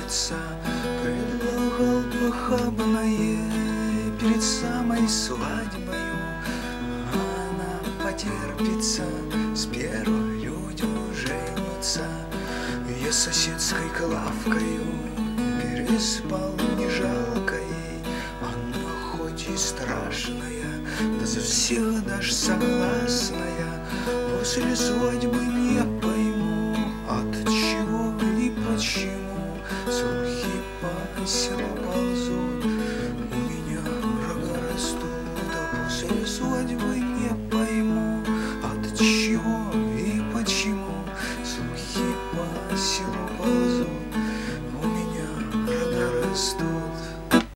потерпится. Предлагал похабное перед самой свадьбою, а она потерпится, с первой людью женится. Я соседской лавкою переспал, не жалко ей. Она хоть и страшная, да за всех даже согласная. После свадьбы не пойму, от чего и почему слухи по селу ползут, у меня рога растут. А после свадьбы не пойму, от чего и почему слухи по селу ползут, у меня рога растут.